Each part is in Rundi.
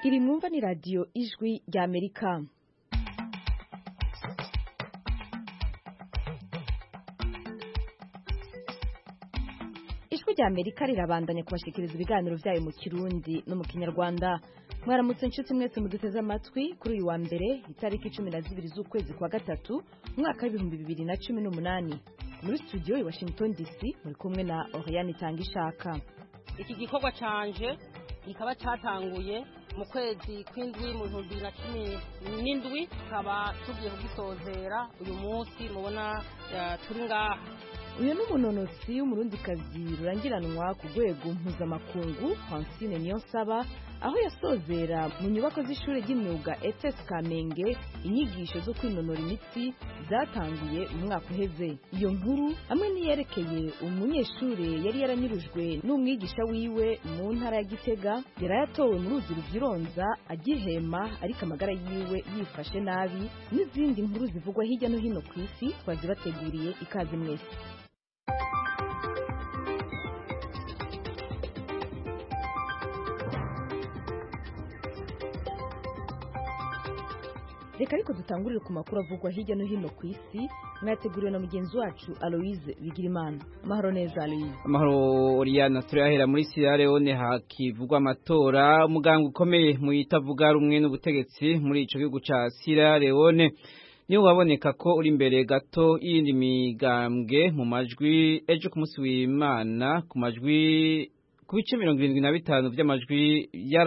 iri mwumva ni radiyo ijwi rya Amerika. Ijwi rya Amerika rirabandanya kubashikiriza ibiganiro vyayo mu Kirundi no mu Kinyarwanda. Mwaramutse inshuti mwese muduteze amatwi kuri uyu wa mbere itariki 12 z'ukwezi kwa gatatu umwaka wa 2018. Muri studio i Washington DC muri kumwe na Oriane Tangishaka. Iki gikorwa canje ikaba cyatanguye mu kwezi kw'indwi mu 2017 kaba tugiye kugisozera uyu munsi mubona turi ngaha. Uyu ni umunonotsi w'umurundikazi rurangiranwa ku rwego mpuzamakungu Francine Niyonsaba aho yasozera mu nyubako z'ishure ry'imyuga ETS Kamenge inyigisho zo kwinonora imitsi zatanguye mu mwaka uheze. Iyo nkuru hamwe niyerekeye umunyeshure yari yaranyurujwe n'umwigisha wiwe mu ntara ya Gitega yarayatowe mu ruzi ruvyironza agihema ariko amagara yiwe yifashe nabi n'izindi nkuru zivugwa hirya no hino ku isi twazibateguriye ikaze mwese. Reka ariko dutangurire ku makuru avugwa hirya no hino ku isi mwateguriwe na mugenzi wacu Aloise Bigirimana. Amahoro neza Aloise. Amahoro Oriana, turahera muri Sierra Leone hakivugwa amatora umuganga ukomeye mu yitavuga rumwe n'ubutegetsi muri ico gihugu ca Sierra Leone niyo waboneka ko uri imbere gato y'indi migambwe mu majwi ejo ku munsi w'Imana ku majwi ku bice 75 by'amajwi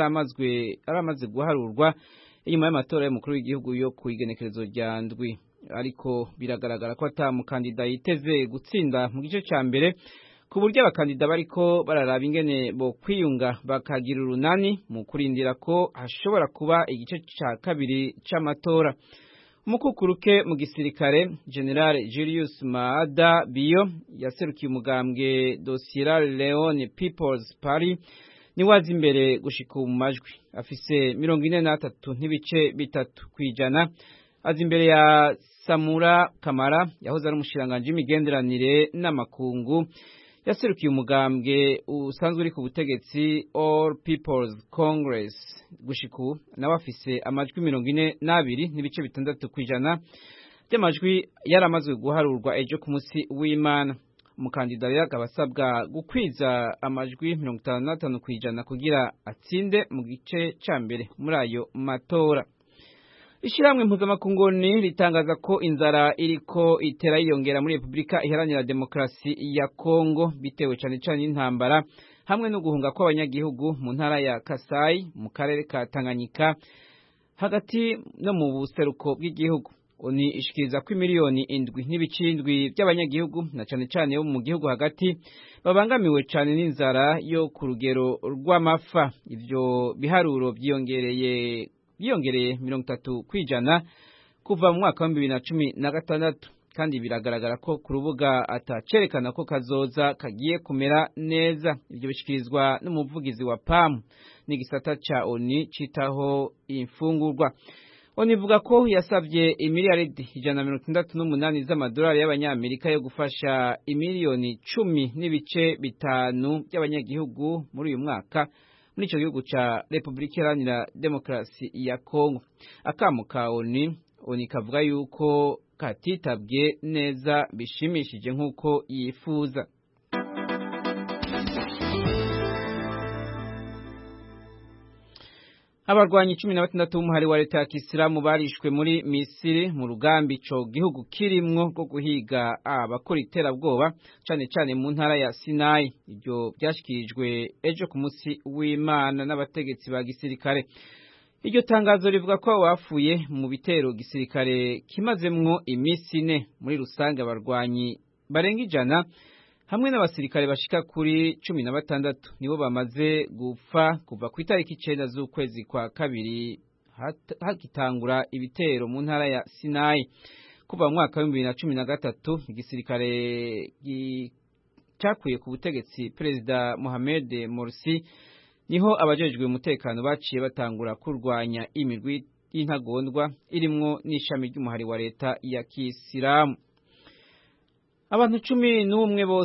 yaramaze guharurwa inyuma y'amatora y'umukuru w'igihugu yo ku igenekerezo rya ndwi, ariko biragaragara ko atamukandida yiteze gutsinda mu gice ca mbere ku buryo abakandida bariko bararaba ingene bo kwiyunga bakagira urunani mu kurindira ko hashobora kuba igice ca kabiri c'amatora. Umukukuruke mu gisirikare General Julius Maada Bio yaserukiye umugambwe do Sierra Leone People's Party ni wazi imbere gushika mu majwi afise 43 n'ibice bitatu kwijana azi imbere ya Samura Kamara yahoze ari umushiranganje imigenderanire n'amakungu yaserukiye umugambwe usanzwe uri ku butegetsi All People's Congress gushiku nawe afise amajwi 42 n'ibice bitandatu kwijana by'amajwi yaramazwe guharurwa ejo ku munsi w'Imana. Umukandida yagabasabwa gukwiza amajwi 55 kwijana kugira atsinde mu gice ca mbere muri ayo matora. Ishiramwe mpuzamakungu ritangaza ko inzara iriko itera yiyongera muri Republika Iharanira Demokarasi ya Kongo bitewe cane cane intambara hamwe no guhunga kw'abanyagihugu mu ntara ya Kasai mu karere ka Tanganyika hagati no mu buseruko bw'igihugu. Oni ishikiriza ko miliyoni 7 n'ibicindwi by'abanyagihugu na cane cane bo mu gihugu hagati babangamiwe cane n'inzara yo ku rugero rw'amafa. Ivyo biharuro byiyongereye 30 kwijana kuva mu mwaka wa 2016 kandi biragaragara ko ku rubuga atacerekana ko kazoza kagiye kumera neza. Ivyo bishikirizwa n'umuvugizi wa PAM n'igisata ca ONU citaho imfungurwa. Onivuga ko yasavye imiliyaridi 168 z'amadolari y'abanyamerika yo gufasha imiliyoni 10 n'ibice bitanu by'abanyagihugu muri uyu mwaka muri ico gihugu ca Republika Iharanira Demokarasi ya Kongo. Akamu ka ONU kavuga yuko katitabwe neza bishimishije nk'uko yifuza. Abarwanyi 16 b'umuhari wa leta ya Kisilamu barishwe muri Misiri mu rugambi ico gihugu kirimwo rwo guhiga abakora iterabwoba cane cane mu ntara ya Sinai. Ibyo byashikirijwe ejo ku munsi w'Imana n'abategetsi ba gisirikare. Iryo tangazo rivuga ko wafuye mu bitero gisirikare kimazemwo imisi 4 muri rusange abarwanyi barenga 100 hamwe n'abasirikare bashika kuri 16 nibo bamaze gupfa kuva ku itariki 9 z'ukwezi kwa kabiri hakitangura ibitero mu ntara ya Sinai. Kuva mu mwaka wa 2013 igisirikare cyakuye ku butegetsi Perezida Mohamed Morsi niho abajejwe umutekano baciye batangura kurwanya imirwi y'intagondwa irimwo n'ishami ry'umuhari wa leta ya Kisilamu. Abantu 11 bose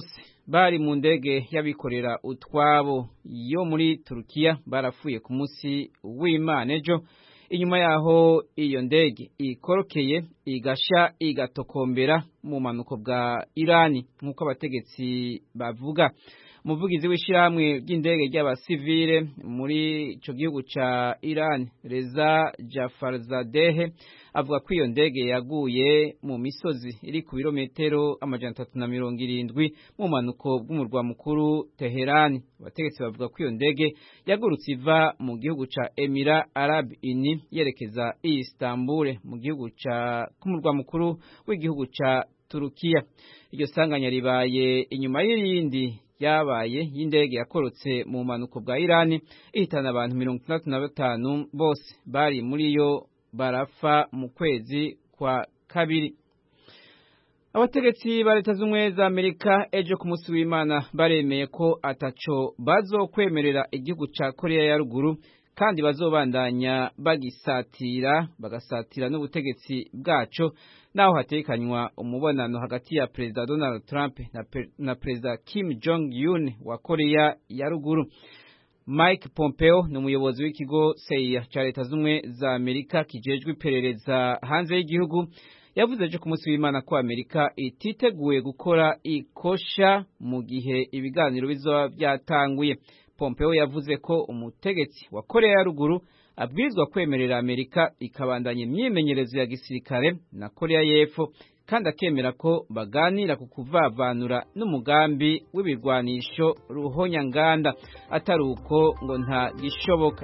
bari mu ndege y'abikorera utwabo yo muri Turukiya barapfuye ku munsi w'Imana ejo inyuma yaho iyo ndege ikorokeye igasha igatokombera mu manuko bwa Irani nk'uko abategetsi bavuga. Umuvugizi w'ishyirahamwe ry'indege ry'abasivile muri ico gihugu ca Iran Reza Jafarzadeh avuga ko iyo ndege yaguye mu misozi iri ku birometero 370 mu manuko bw'umurwa mukuru Teheran. Abategetsi bavuga ko iyo ndege yagurutse iva mu gihugu ca Emira Arab Uni yerekeza Istanbul mu gihugu ca kumurwa mukuru w'igihugu ca Turukiya. Iryo sanganya ribaye inyuma y'irindi yabaye y'indege yakorotse mu manuko bwa Irani ihitana abantu 65 bose bari muri yo barafa mu kwezi kwa kabiri. Abategetsi ba Leta z'Ubumwe za Amerika ejo ku munsi w'Imana baremeye ko ataco bazokwemerera igihugu ca Korea ya ruguru kandi bazobandanya bagasatira n'ubutegetsi bwaco naho hatekanywa umubonano hagati ya Perezida Donald Trump na Perezida Kim Jong-un wa Korea ya ruguru. Mike Pompeo ni umuyobozi w'ikigo CIA ca Leta z'Ubumwe za Amerika kijejwe iperereza hanze y'igihugu yavuze ejo ku munsi w'Imana ko Amerika ititeguye gukora ikosha mu gihe ibiganiro bizoba byatanguye. Pompeo yavuze ko umutegetsi wa Korea ya ruguru abwirizwa kwemerera Amerika ikabandanya imyimenyerezo ya gisirikare na Korea y'Epfo kandi akemera ko baganira ku kuvavanura n'umugambi w'ibirwanisho ruhonyanganda atari uko ngo nta gishoboka.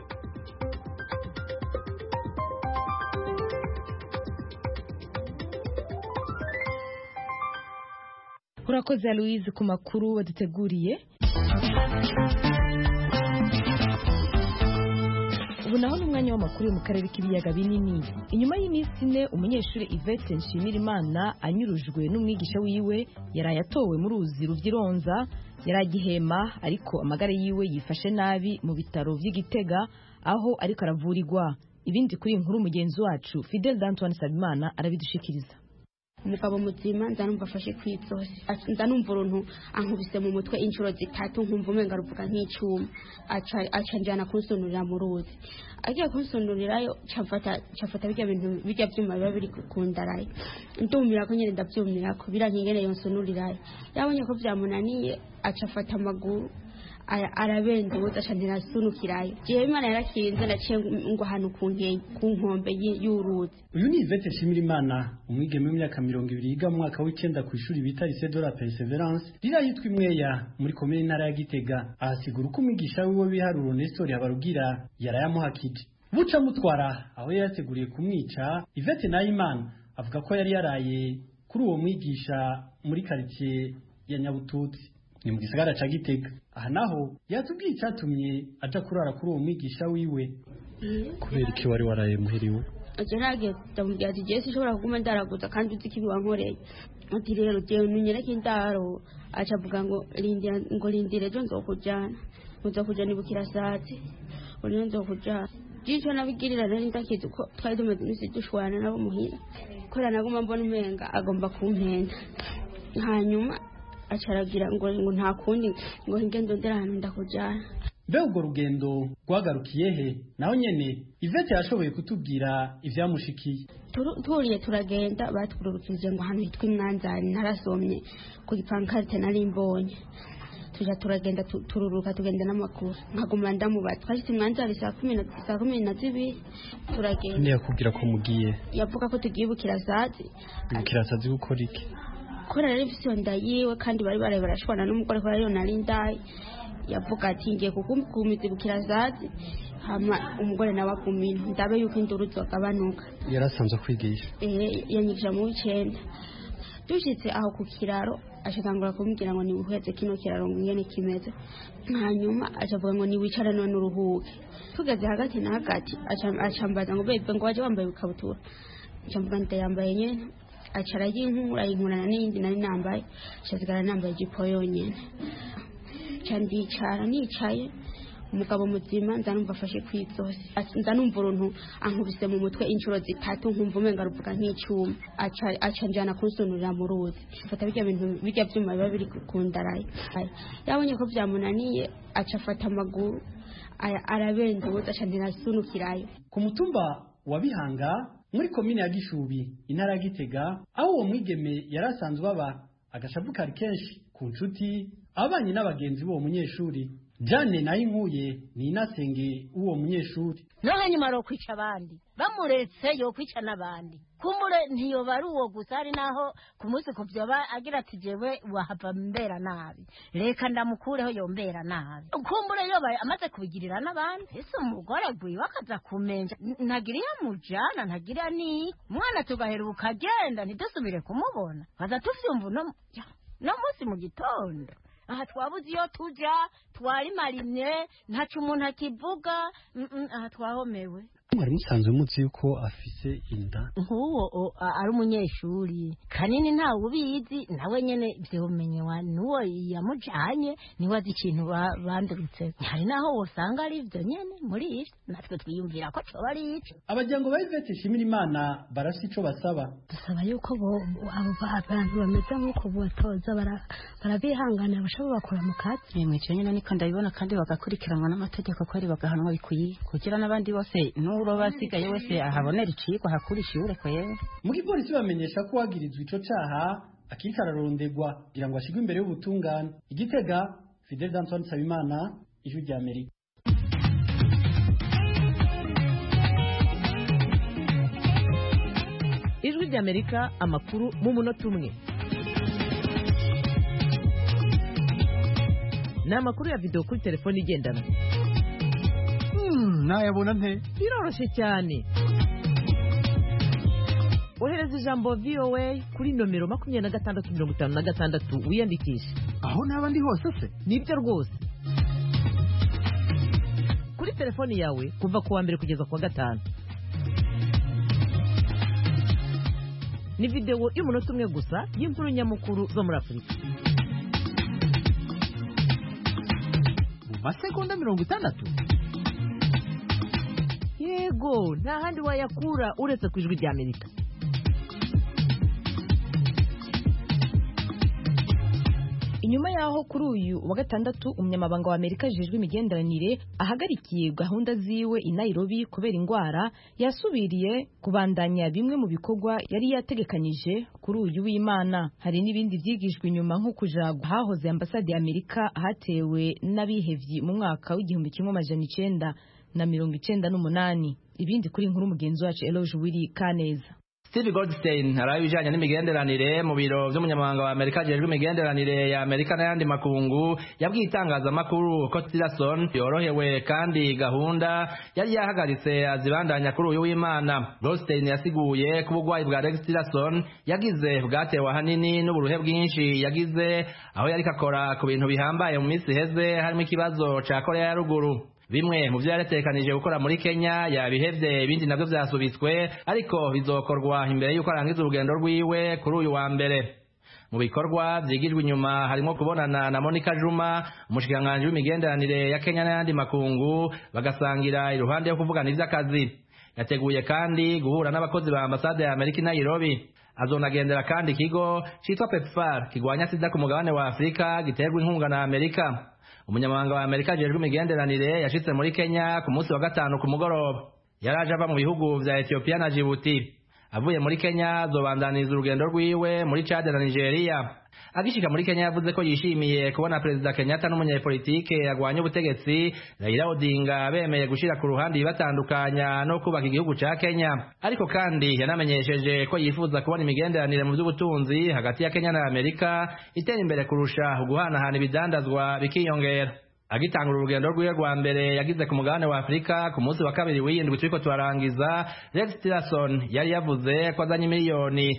Urakoze Louise ku makuru waduteguriye. Ubu naho n'umwanya w'amakuru mu karere k'ibiyaga binini. Inyuma y'iminsi ine umunyeshuri Yvette Nshimirimana anyurujwe n'umwigisha wiwe yaraye atowe mu ruzi ruvyironza yaragihema ariko amagara yiwe yifashe nabi mu bitaro vy'Igitega aho ariko aravurirwa. Ibindi kuri inkuru mugenzi wacu Fidel D'Antoine Sabimana arabidushikiriza. Umugabo muzima ndanumva afashe kwitsosi ndanumva uruntu ankubise mu mutwe inshuro zitatu nkumva umenga ruvuga nk'icuma aca njana kunsunurira mu ruzi agiye kunsunurirayo cafata bijya bintu bijya byuma biba biri kundaraye ndumira ko nyene ndavyumira ko birankingene yonsunurirayo yabonye ko vyamunaniye aca afata amaguru arabenduza chandira sunukirayo je Imana yarakinze naciye ngo hanu ku nkombe y'uruzi. Uyu ni Yvette Nshimirimana umwigeme w'imyaka 20 yiga mu mwaka w'icenda ku ishuri bita Lycée de la Persévérance rira yitwa Imweya muri komine ntara ya Gitega. Ahasigura uko umwigisha wiwe biharuro Nestor Habarugira yarayamuhakije buca mutwara aho yateguriye kumwica. Yvette Nayimana avuga ko yari yaraye kuri uwo mwigisha muri quartier ya Nyabututsi ni mu gisagara ca Gitega. Aha naho yatubwiye icyatumye aja kurara kuri uwo mwigisha wiwe. Kubera iki wari waraye muhiriwe? Aje nage ndamubwira ati Jesse ishobora kuguma ndaraguza kandi uzi kibi wankoreye. Ati rero je nunyereke indaro aca avuga ngo lindire jo nzokujana. Uza kujana ibukira sati. Uri nzokujana. Jicho nabigirira nari ndakizi ko twari dumaze imisi dushwana nabo muhira. Kora naguma mbona umenga agomba kumpenda. Hanyuma acaragira ngo nta kundi ngo ngendo nderana ndakujana. Mbe ubwo rugendo rwagarukiye he? Naho nyene Yvette yashoboye kutubwira ivyamushikiye. Turiye turagenda batwururukije ngo hano hitwa Imwanzani narasomye ku gipankarte nari mbonye. Tuja turagenda tururuka tugenda n'amakuru nkaguma ndamuba twashitse Imwanzani saa 12 turagenda. Ni yakubwira ko mugiye? Yavuga ko tugiye bukirasazi. Bukirasazi gukora iki? Kora rero ifise ndayiwe kandi bari barashwana n'umugore ko yari narindaye. Yavuga ati ngiye kukumiza bukirasazi hama umugore nawe akumina ndabe yuko induru zogabanuka. Yarasanzwe kwigisha? Yanyigisha mu w'icenda. Dushitse aho ku kiraro ashakangura kumbwira ngo ni buheze kino kiraro ngene kimeze. Hanyuma acavuga ngo ni wicara none uruhuke. Tugeze hagati na hagati acambaza ngo bebe ngo waje wambaye ikabutura. Acamvuga ndayambaye nyene. Acara yinkura inkurana n'indi nari nambaye shazigara nambaye ijipo yonyene. Candicara nicaye umugabo muzima ndanumva afashe kw'izosi ndanumva uruntu ankubise mu mutwe inshuro zitatu nkumva umenga ruvuga nk'icuma aca njana kunsunurira mu ruzi afata birya vyuma biba biri ku ndaraye yabonye ko vyamunaniye aca afata amaguru arabenduza aca ndinasunukirayo ku mutumba wa Bihanga muri komine ya Gishubi intara ya Gitega aho uwo mwigeme yarasanzwe aba agashavu kari kenshi ku nshuti abanye n'abagenzi b'uwo munyeshuri Jane Nayinkuye ni inasenge uwo munyeshuri nohe nyuma ro kwica abandi bamuretse yo kwica n'abandi kumure ntiyo bari uwo gusa ari naho ku munsi kuvyoba agira ati jewe wahava mbera nabi reka ndamukureho yombera nabi kumure yo amaze kubigirira n'abandi ese umugore gwiwe akaza kumenja ntagiriye mujana ntagiriye ni mwana tugaheruka agenda ntidusubire kumubona baza tufyumva no munsi mu gitondo aha twabuze iyo tuja twarimarimye ntacu umuntu akivuga aha twahomewe mwari musanzwe muzi yuko afise inda nk'uwo ari umunyeshuri kanini ntawe ubizi nawe nyene vyumenyewa n'uwo yamujanye niwe azi ikintu bandurutse hari naho wosanga ari ivyo nyene muri ivyo natwe twiyumvira ko coba ari ico abajyango ba Yvette Shimirimana barasi ico basaba dusaba yuko abo abantu bameze nk'uko botoza barabihanganira bashobora bakora mu kazi mwico nyene niko ndabibona kandi bagakurikiranwa n'amategeko ko ari bagahanwa bikwiye kugira n'abandi bose uroba asigaye wese ahabonera icigwa hakura ishure kwera mu gipolisi bamenyesha ko wagirizwa ico caha akiriko ararondegwa kugira ngo ashigwe imbere y'ubutungane Igitega Fidel D'Antoine Nsabimana Ijwi rya Amerika Ijwi rya Amerika amakuru mu munota umwe ni amakuru ya video kuri telefone igendanwa nayabona nte biroroshye cyane ohereza ijambo VOA kuri nomero 2656 wiyandikishe aho naba ndi hose se nibyo rwose kuri telefoni yawe kuva kuwa mbere kugeza kuwa gatanu ni video y'umunota umwe gusa y'inkuru nyamukuru zo muri Afurika mu masegonda 60 yego nta handi wayakura uretse ku Ijwi rya Amerika inyuma yaho kuri uyu wa gatandatu umunyamabanga wa Amerika jejwe imigenderanire ahagarikiye gahunda ziwe i Nairobi kubera ingwara yasubiriye kubandanya bimwe mu bikorwa yari yategekanyije kuri uyu w'Imana hari n'ibindi byigijwe inyuma nko kuja hahoze ambasade ya Amerika hatewe n'abihevyi mu mwaka w'1998 ibindi kuri inkuru mugenzi wacu Eloge Willy Kaneza Steve Goldstein arabijanye n'imigenderanire mu biro vy'umunyamabanga wa Amerika jejwe imigenderanire ya Amerika n'ayandi makungu yabwiye itangazamakuru ko Tillerson yorohewe kandi gahunda yari yahagaritse azibandanya kuri uyu w'Imana. Goldstein yasiguye ko ubugwayi bwa Rex Tillerson yagize bwatewe ahanini n'uburuhe bwinshi yagize aho yari akora ku bintu bihambaye mu minsi heze harimo ikibazo ca Korea ya ruguru. Bimwe mu byo yaretekanije gukora muri Kenya yabihevye ibindi navyo vyasubitswe ariko bizokorwa imbere yuko arangiza urugendo rwiwe kuri uyu wa mbere. Mu bikorwa vyigijwe inyuma harimo kubonana na Monica Juma umushikiranganji w'imigenderanire ya Kenya n'ayandi makungu bagasangira iruhande yo kuvugana ivy'akazi. Yateguye kandi guhura n'abakozi ba ambasade ya Amerika i Nairobi. Azonagendera kandi ikigo citwa PEPFAR kigwanya sida ku mugabane wa Afrika giterwa inkunga na Amerika. Umunyamabanga wa Amerika jejwe imigenderanire yashitse muri Kenya ku munsi wa gatanu ku mugoroba. Yaraje ava mu bihugu vya Ethiopia na Djibouti. Avuye muri Kenya azobandaniza urugendo rwiwe muri Chad na Nigeria. Agishika muri Kenya yavuze ko yishimiye kubona Perezida Kenyatta n'umunyepolitike yagwanya ubutegetsi Raila Odinga bemeye gushira ku ruhande ibatandukanya no kubaka igihugu ca Kenya. Ariko kandi yanamenyesheje ko yifuza kubona imigenderanire mu by'ubutunzi hagati ya Kenya na Amerika itera imbere kurusha guhanahana ibidandazwa bikiyongera. Agitangura urugendo rwiwe rwa mbere yagize ku mugabane wa Afrika ku munsi wa kabiri w'indwi turiko twarangiza, Rex Tillerson yari yavuze ko azanye miliyoni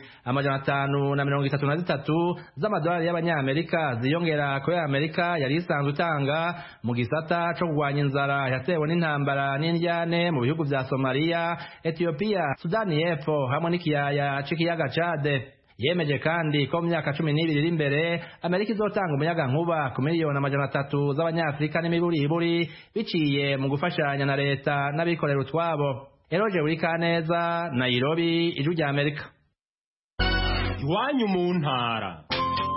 533 z'amadolari y'abanyamerika ziyongera ko Amerika yari isanzwe itanga mu gisata co kurwanya inzara yatewe n'intambara n'indyane mu bihugu vya Somalia, Ethiopia, Sudani y'Epfo hamwe n'ikiyaya c'ikiyaga Chad. yemeje kandi ko mu myaka 12 iri imbere Amerika izotanga umuyaga nkuba ku miliyoni 300 z'abanyafrika n'imiburiburi biciye mu gufashanya na leta n'abikorera utwabo. Eroje Burikaneza, Nairobi, Ijwi rya Amerika. Iwanyu mu ntara.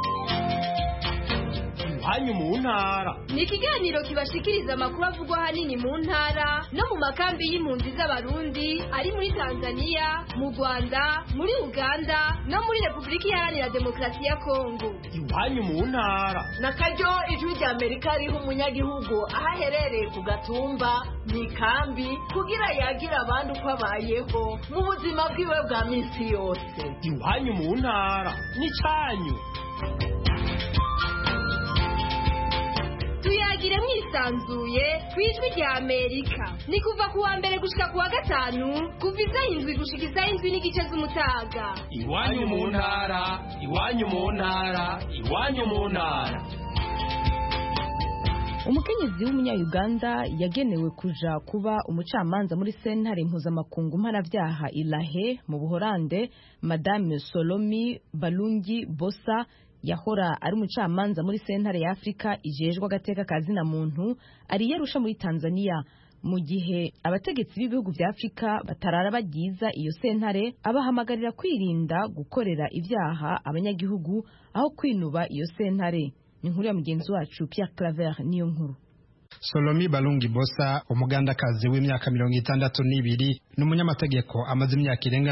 Iwanyu mu ntara ni ikiganiro kibashikiriza amakuru avugwa hanini mu ntara no mu makambi y'impunzi z'abarundi ari muri Tanzania, mu Rwanda, muri Uganda no muri Repubulika Iharanira Demokarasi ya Kongo. Iwanyu mu ntara na karyo Ijwi rya Amerika riha umunyagihugu aho aherereye ku gatumba mu ikambi kugira yagira abandi uko abayeho mu buzima bwiwe bwa minsi yose. Iwanyu mu ntara ni cyanyu. Tuyagire mwisanzuye kwijwi rya Amerika. Ni kuva kuwa mbere gushika kuwa gatanu kuva isaha 7 gushika isaha 7 n'igice z'umutaga. Iwanyu mu ntara, iwanyu mu ntara, iwanyu mu ntara. Umukenyezi w'umunya-Uganda yagenewe kuja kuba umucamanza muri sentare mpuzamakungu mpanavyaha Ilahe mu Buholande, Madame Solomi Balungi Bosa yahora ari umucamanza muri sentare ya Afrika ijejwe agateka kazina muntu ari yarusha muri Tanzania. Mu gihe abategetsi b'ibihugu vya Afrika batarara bagiza iyo sentare, abahamagarira kwirinda gukorera ivyaha abanyagihugu aho kwinuba iyo sentare. Ni nkuru ya mugenzi wacu Pierre Claver niyo nkuru. Solomi Balungi Bosa, umugandakazi w'imyaka 62 n'umunyamategeko amaze imyaka irenga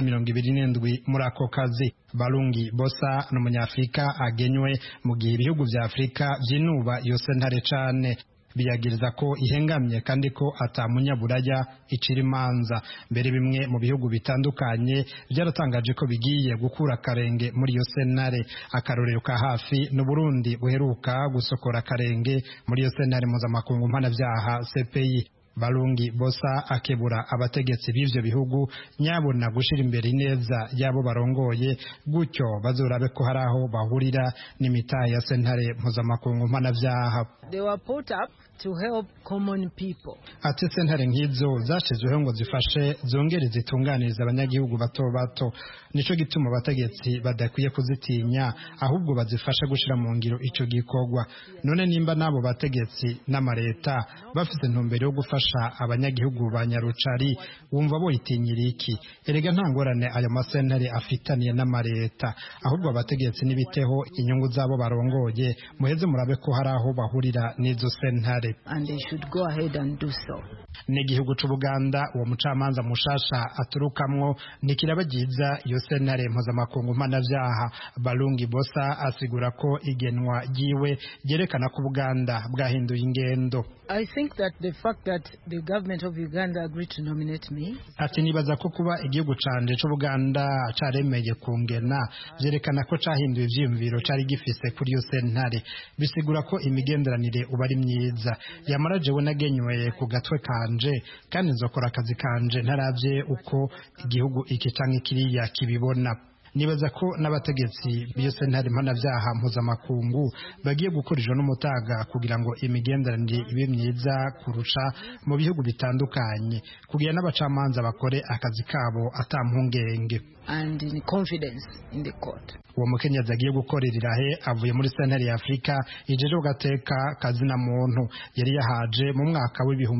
27 muri ako kazi. Balungi Bosa n'umunyafrika agenywe mu gihe ibihugu vya Afrika vyinuba iyo sentare cane. Biyagiriza ko ihengamye kandi ko atamunyaburaya icira imanza. Mbere bimwe mu bihugu bitandukanye byaratangaje ko bigiye gukura karenge muri iyo sentare. Akarorero ka hafi n'u Burundi buheruka gusokora karenge muri iyo sentare mpuzamakungu mpanavyaha CPI. Balungi Bosa akebura abategetsi b'ivyo bihugu nyabona gushira imbere ineza yabo barongoye, gutyo bazorabe ko haraho bahurira n'imitahe ya sentare mpuzamakungu mpanavyaha. They were put up to help common people. Ati sentare nk'izo zashizweho ngo zifashe zongere zitunganiriza abanyagihugu bato bato. Nico gituma abategetsi badakwiye kuzitinya, ahubwo bazifasha gushira mu ngiro ico gikorwa. None nimba nabo bategetsi n'amareta bafite ntumbero yo gufasha abanyagihugu ba Nyarucari, wumva bo itinyira iki? Erega nta ngorane ayo masentare afitaniye n'amareta, ahubwo abategetsi nibiteho inyungu zabo barongoye, muheze murabe ko haraho bahurira n'izo sentare. And they should go ahead and do so. N'igihugu c'u Buganda uwo mucamanza mushasha aturukamwo nikirabagiza iyo sentare mpuzamakungu mpanavyaha. Balungi Bosa asigura ko igenwa giwe yerekana ko Buganda bwahinduye ingendo. I think that the fact that the government of Uganda agreed to nominate me. Ati nibaza ko kuba igihugu canje c'u Buganda caremeye kungena vyerekana ko cahinduye ivyiyumviro cari gifise kuri iyo sentare. Bisigura ko imigenderanire uba ari myiza. Yamara jewe nagenywe ku gatwe kanje kandi nzokora akazi kanje ntaravye uko igihugu iki canke kiriya kibibona. Nibaza ko n'abategetsi b'iyo sentare mpanavyaha mpuzamakungu bagiye gukoreshwa n'umutaga kugira ngo imigenderanire ibe myiza kurusha mu bihugu bitandukanye, kugira n'abacamanza bakore akazi kabo atampungenge. And in confidence in the court. Uwo mukenyezi agiye gukorera Irahe avuye muri sentare ya Afrika ijeje gateka kazina muntu. Yari yahaje mu mwaka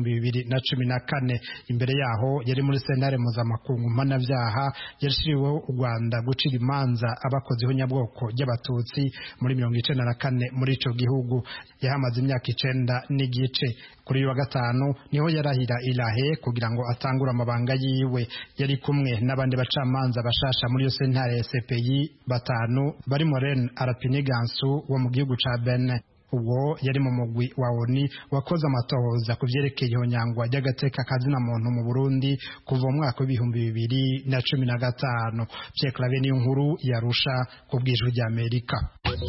w'2014. Imbere yaho yari muri sentare mpuzamakungu mpanavyaha yashiriweho u Rwanda gucira imanza abakoziho nyabwoko y'abatutsi muri 1994 muri ico gihugu. Yahamaze imyaka 9 n'igice. Kuri uyu wa gatanu niho yarahira Irahe kugira ngo atangure amabanga yiwe. Yari kumwe n'abandi bacamanza bashasha muri yo sentare CPI batanu barimo Ren Arapinigansu wo mu gihugu ca Benin. Uwo yari mu mugwi wa ONU wakoze amatohoza ku vyerekeye ihonyangwa ry'agateka kazina muntu mu Burundi kuva mu mwaka w'2015. Pierre Claver niyo nkuru yarusha ku bw'Ijwi rya Amerika.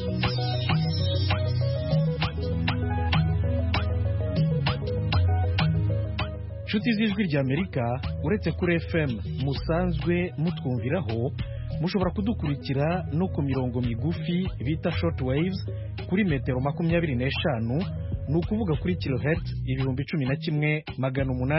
Nshuti z'Ijwi rya Amerika, uretse kuri FM musanzwe mutwumviraho, mushobora kudukurikira no ku mirongo migufi bita short waves kuri metero 25, ni ukuvuga kuri kilohertz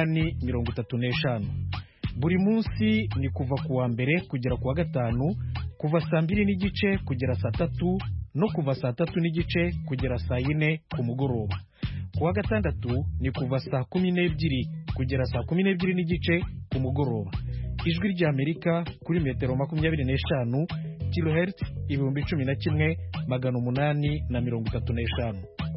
11,835. Buri munsi ni kuva kuwa mbere kugera kuwa gatanu kuva saa 2:30 kugera saa 3 no kuva saa 3:30 kugera saa 4 ku mugoroba. Kuwa gatandatu ni kuva saa 12 kugera saa 12:30 ku mugoroba. Ijwi ry'Amerika kuri metero 25 kilohertz 11,835.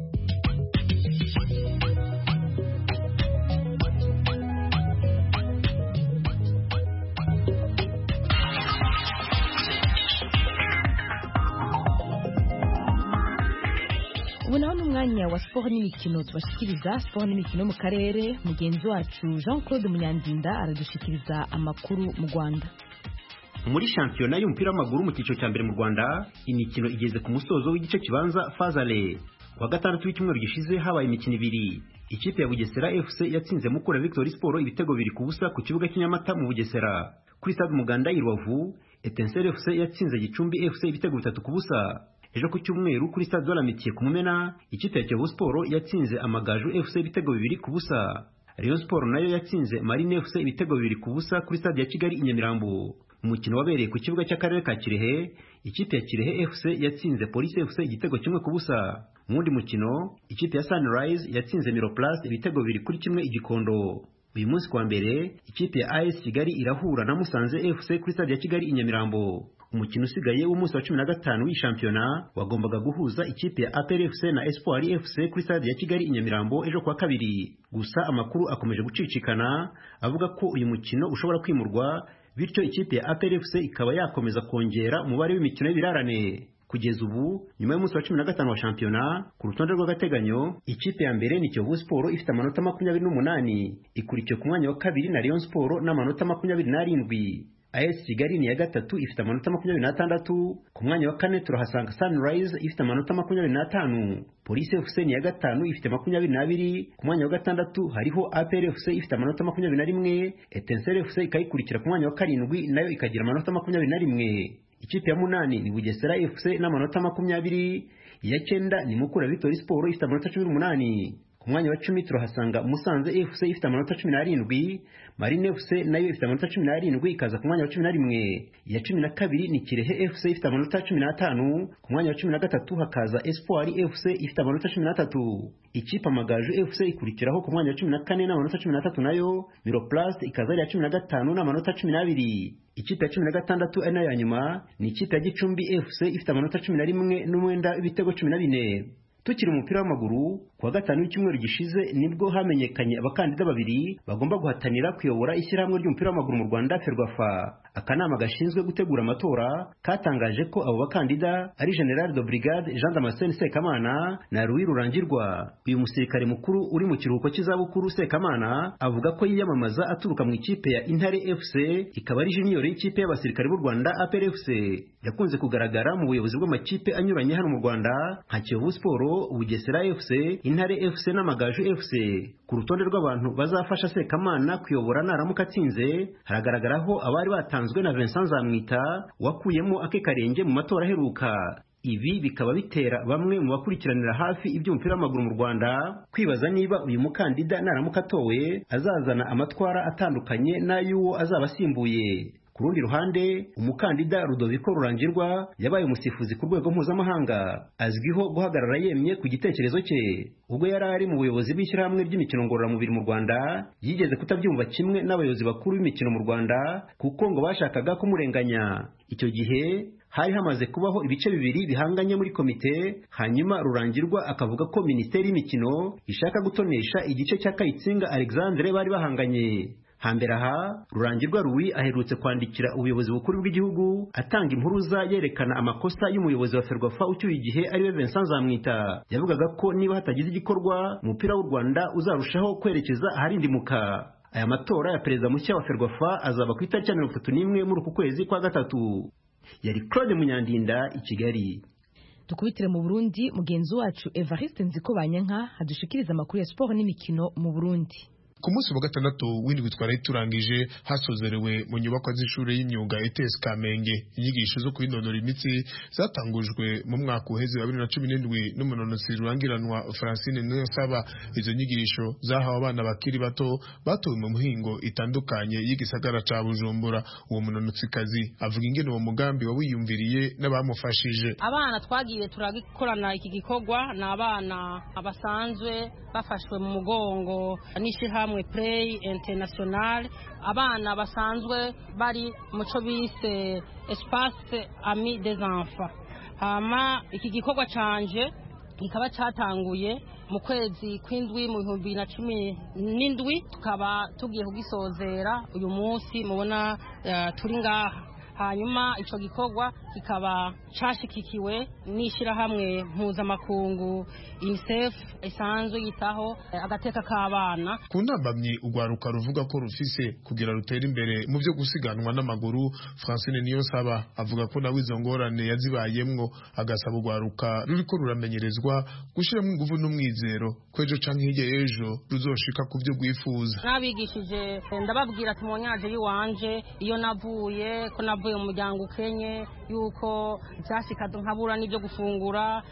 ubu naho n'umwanya wa siporo n'imikino tubashikiriza siporo n'imikino mu karere. Mugenzi wacu Jean Claude Munyandinda aradushikiriza amakuru mu Rwanda. Muri shampiyona y'umupira w'amaguru mu cyiciro cya mbere mu Rwanda, imikino igeze ku musozo w'igice kibanza Fazale. Kuwa gatandatu w'icyumweru gishize habaye imikino ibiri. Ikipe ya Bugesera FC yatsinze Mukura Victory Sport ibitego 2-0 ku kibuga cy'Inyamata mu Bugesera. Kuri stade Umuganda i Rubavu, Etincelle FC yatsinze Gicumbi FC ibitego 3-0. Ejo ku cyumweru kuri stade de l'Amitié ku Mumena, ikipe ya Kiyovu Sport yatsinze Amagaju FC ibitego 2-0. Rayon Sport nayo yatsinze Marine FC ibitego 2-0 kuri stade ya Kigali i Nyamirambo. Umukino wabereye ku kibuga cy'akarere ka Kirehe, ikipe ya Kirehe FC yatsinze Police FC igitego 1-0. Mundi mukino, ikipe ya Sunrise yatsinze Miroplast ibitego 2-1 igikondo. Uyu munsi kwa mbere, ikipe ya AS Kigali irahura na Musanze FC kuri stade ya Kigali i Nyamirambo. Umukino usigaye w'umunsi wa 15 w'ishampiyona wagombaga guhuza ikipe ya APR FC na Espoir FC kuri stade ya Kigali i Nyamirambo ejo kwa kabiri. Gusa amakuru akomeje gucicikana avuga ko uyu mukino ushobora kwimurwa, bityo ikipe ya APR FC ikaba yakomeza kongera umubare w'imikino y'ibirarane. Kugeza ubu nyuma y'umunsi wa 15 wa shampiyona, ku rutonde rw'agateganyo ikipe ya mbere ni Kiyovu Sport ifite amanota 28, ikurikiye ku mwanya wa kabiri na Rayon Sport n'amanota 27. AS Kigali ni ya gatatu ifite amanota 26. Ku mwanya wa kane turahasanga Sunrise ifite amanota 25. Police FC ni ya gatanu ifite 22. Ku mwanya wa gatandatu hariho APR FC ifite amanota 21. Etincelle FC ikayikurikira ku mwanya wa karindwi nayo ikagira amanota 21. Ikipe ya munani ni Bugesera FC n'amanota 20. Iya cyenda ni Mukura Victory Sport ifite amanota 18. Ku mwanya wa 10 turahasanga Musanze FC ifite amanota 17. Marine FC nayo ifite amanota 17 ikaza ku mwanya wa 11. Iya 12 ni Kirehe FC ifite amanota 15. Ku mwanya wa 13 hakaza Espoir FC ifite amanota 13. Ikipe Amagaju FC ikurikiraho ku mwanya wa 14 n'amanota 13 nayo. Miroplast ikaza ya 15 n'amanota 12. Ikipe ya 16 ari nayo ya nyuma ni ikipe ya Gicumbi FC ifite amanota 11 n'umwenda ibitego 14. Tukiri umupira w'amaguru, kuwa gatanu w'icyumweru gishize nibwo hamenyekanye abakandida babiri bagomba guhatanira kuyobora ishyirahamwe ry'umupira w'amaguru mu Rwanda Ferwafa. Akanama gashinzwe gutegura amatora katangaje ko abo bakandida ari General de Brigade Jean Damascene Sekamana na Louis Rurangirwa. Uyu musirikare mukuru uri mu kiruhuko cy'izabukuru Sekamana avuga ko yiyamamaza aturuka mu ikipe ya Intare FC, ikaba ari junior y'ikipe y'abasirikare b'u Rwanda APR FC. Yakunze kugaragara mu buyobozi bw'amakipe anyuranye hano mu Rwanda nka Kiyovu Sport, Bugesera FC, Intare FC n'Amagaju FC. Ku rutonde rw'abantu bazafasha Sekamana kuyobora naramuka atsinze haragaragaraho abari batanzwe na Vincent Zamwita wakuyemo ake karenge mu matora aheruka. Ibi bikaba bitera bamwe mu bakurikiranira hafi iby'umupira w'amaguru mu Rwanda kwibaza niba uyu mukandida naramuka atowe azazana amatwara atandukanye n'ay'uwo azaba asimbuye. Ku rundi ruhande, umukandida Rudoviko Rurangirwa yabaye umusifuzi ku rwego mpuzamahanga, azwiho guhagarara yemye ku gitekerezo cye. Ubwo yari ari mu buyobozi bw'ishyirahamwe ry'imikino ngororamubiri mu Rwanda, yigeze kutabyumva kimwe n'abayobozi bakuru b'imikino mu Rwanda kuko ngo bashakaga kumurenganya. Icyo gihe hari hamaze kubaho ibice bibiri bihanganye muri komite, hanyuma Rurangirwa akavuga ko Minisiteri y'Imikino ishaka gutonesha igice cya Kayitsinga Alexandre bari bahanganye. Hambere aha, Rurangirwa Louis aherutse kwandikira ubuyobozi bukuru bw'igihugu atanga impuruza yerekana amakosa y'umuyobozi wa Ferwafa ucyuye igihe ariwe Vincent Zamwita. Yavugaga ko niba hatagize igikorwa, umupira w'u Rwanda uzarushaho kwerekeza aharindimuka. Aya matora ya perezida mushya wa Ferwafa azaba ku itariki ya 31 muri uku kwezi kwa gatatu. Yari Claude Munyandinda i Kigali. Tukubitire mu Burundi, mugenzi wacu Evariste Nzikobanyanka hadushikiriza amakuru ya sport n'imikino mu Burundi. ku munsi wa gatandatu w'indwi twari turangije hasozerewe mu nyubako z'ishure y'imyuga ETS Kamenge inyigisho zo kwinonora imitsi zatangujwe mu mwaka uheze wa 2017 n'umunonotsi rurangiranwa Francine Niyonsaba. Izo nyigisho zahawe abana bakiri bato batowe mu muhingo itandukanye y'igisagara ca Bujumbura. Uwo munonotsikazi avuga ingene uwo mugambi wawiyumviriye n'abamufashije. Abana twagiye turagikorana iki gikorwa na abana abasanzwe bafashwe mu mugongo n'ishirahamwe Play International, abana basanzwe bari muco bise Espace Ami des Enfants. Hama iki gikorwa canje kikaba catanguye mu kwezi kw'indwi mu 2017 tukaba tugiye kugisozera uyu munsi mubona turi ngaha. Hanyuma ico gikorwa kikaba cashikikiwe n'ishirahamwe mpuzamakungu UNICEF isanzwe yitaho agateka k'abana. Ku ntambamyi urwaruka ruvuga ko rufise kugira rutera imbere mu byo gusiganwa n'amaguru, Francine Niyonsaba avuga ko nawe izo ngorane yazibayemwo, agasaba urwaruka ruriko ruramenyerezwa gushiramo ingufu n'umwizero kwejo canke hirya y'ejo ruzoshika ku byo rwifuza. Nabigishije ndababwira ati monyaje yiwanje iyo navuye ko navuye mu muryango ukenye, yuko byashikaze nkabura n'ibyo gufungura,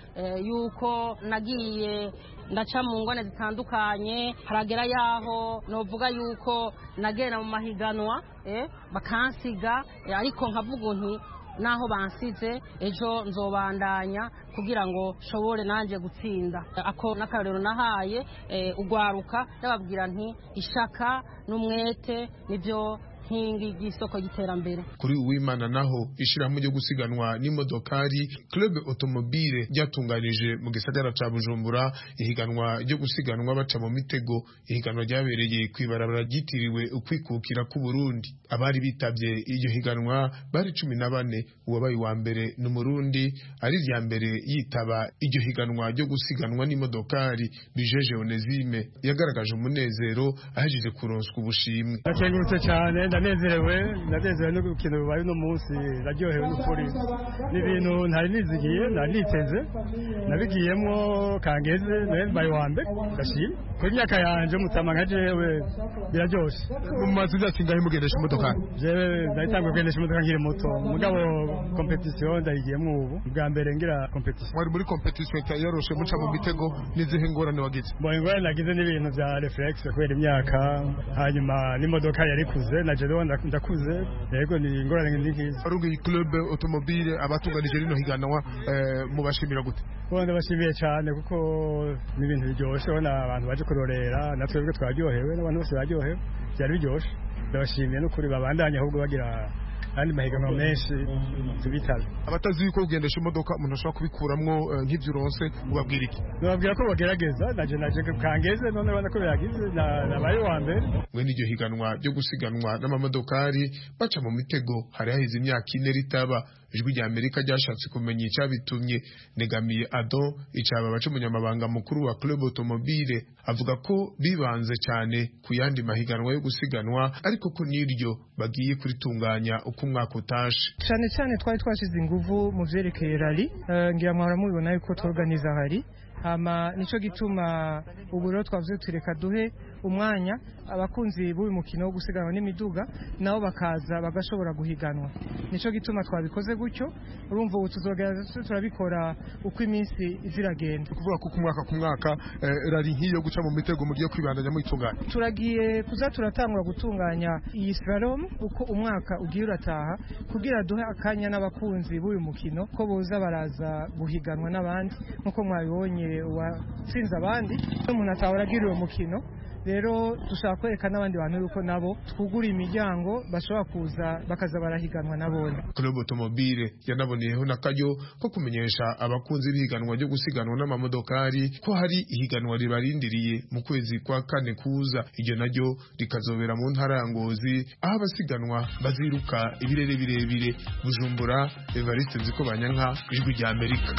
yuko nagiye ndaca mu ngone zitandukanye, haragera yaho novuga yuko nagera mu mahiganwa bakansiga, ariko nkavuga nti naho bansize ejo nzobandanya kugira ngo shobore nanje gutsinda. Ako nakarero nahaye ugwaruka ndababwira nti ishaka n'umwete nivyo nkingi y'isoko y'iterambere. Kuri Uwimana naho ishirahamwe ryo gusiganwa n'imodokari Club Automobile ryatunganije mu gisagara ca Bujumbura ihiganwa ryo gusiganwa baca mu mitego. Ihiganwa ryabereye kwibarabara ryitiriwe ukwikukira ku Burundi. Abari bitavye iryo higanwa bari 14. Uwabaye wa mbere n'umurundi ari rya mbere yitaba iryo higanwa ryo gusiganwa n'imodokari Bijeje Onesime yagaragaje umunezero ahejeje kuronswa ubushimwe. Nakengurutse cyane, ndanezerewe no gukina bibaye no munsi, naryohewe n'ukuri n'ibintu ntari nizigiye ntari niteze, nabigiyemo kangeze mbaye wa mbere ndashimye kuri myaka yanje mutama nka jewe biraryoshe. Mu mazu zasingahe mugendesha imodoka? Jewe ndayitanguye kugendesha imodoka nkiri muto, mugabo competition ndayigiyemo ubu bwa mbere ngira competition. Wari muri competition yoroshe muca mu mitego, nizihe ngorane wagize? Bo ingorane nagize n'ibintu bya reflex kubera imyaka, hanyuma n'imodoka yari kuze na jewe ndakuze, yego ni ingorane ngize. Arungi Club Automobile abatunganije rino higanwa mubashimira gute? Bo ndabashimiye cyane kuko ni ibintu biryoshe, ubona abantu baje kurorera, natwe twaryohewe n'abantu bose baryohewe, byari biryoshe. Ndabashimiye n'ukuri babandanye ahubwo bagira andi mahiganwa menshi tubitabe. Abatazi yuko kugendesha imodoka umuntu ashobora kubikuramwo nk'ivyo uronse, ubabwira iki? Nababwira ko bagerageza, naje kangeze none bana ko biragize nabaye wa mbere. Mwe n'iryo higanwa ryo gusiganwa n'amamodokari baca mu mitego hari hahize imyaka 4 ritaba. Ijwi rya Amerika ryashatse kumenya icabitumye. Negamiye Adon icaba baca umunyamabanga mukuru wa Club Automobile avuga ko bibanze cyane ku yandi mahiganwa yo gusiganwa, ariko ko niryo bagiye kuritunganya uko umwaka utashe. Cyane twari twashize inguvu mu vyerekeye rally, ngira mwara mubibona yuko tworganiza rally, hama nico gituma ubu rero twavuze tureka duhe umwanya abakunzi b'uyu mukino wo gusiganwa n'imiduga nabo bakaza bagashobora guhiganwa. Nico gituma twabikoze gutyo, urumva ubu tuzogerageza turabikora uko iminsi iziragenda. Kuvuga ko ku mwaka rari nk'iyo guca mu mitego mugiye kwibandanya mu itunganya. Turagiye kuza turatangura gutunganya iyi slalom uko umwaka ugiye urataha, kugira duhe akanya n'abakunzi b'uyu mukino ko boza baraza guhiganwa n'abandi nkuko mwabibonye watsinze abandi n'umuntu atahora agira uwo mukino. Rero dushaka kwerekana n'abandi bantu yuko nabo twugura imiryango bashobora kuza bakaza barahiganwa nabone. Club Automobile yanaboneyeho n'akaryo ko kumenyesha abakunzi b'ihiganwa ryo gusiganwa n'amamodokari ko hari ihiganwa ribarindiriye mu kwezi kwa 4 kuza. Iryo naryo rikazobera mu ntara ya Ngozi, aho abasiganwa baziruka ibirere birebire. Bujumbura, Evariste Nzikobanyanka, Ijwi rya Amerika.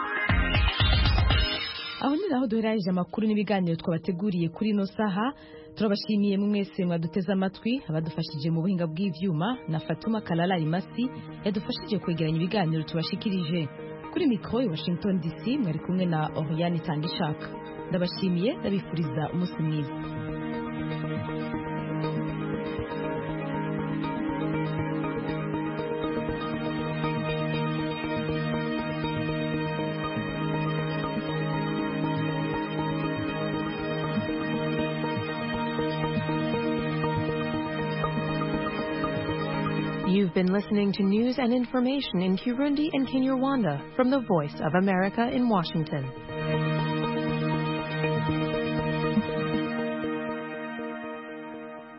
aho duherereje amakuru n'ibiganiro twabateguriye kuri ino saha. turabashimiye mwese mwaduteze amatwi abadufashije mu buhinga bw'ivyuma na Fatuma Kalala Imasi yadufashije kwegeranya ibiganiro tubashikirije kuri mikro ya Washington DC mwari kumwe na Oriane Tangishaka ndabashimiye ndabifuriza umunsi mwiza. You've been listening to news and information in Kirundi and Kinyarwanda from the Voice of America in Washington.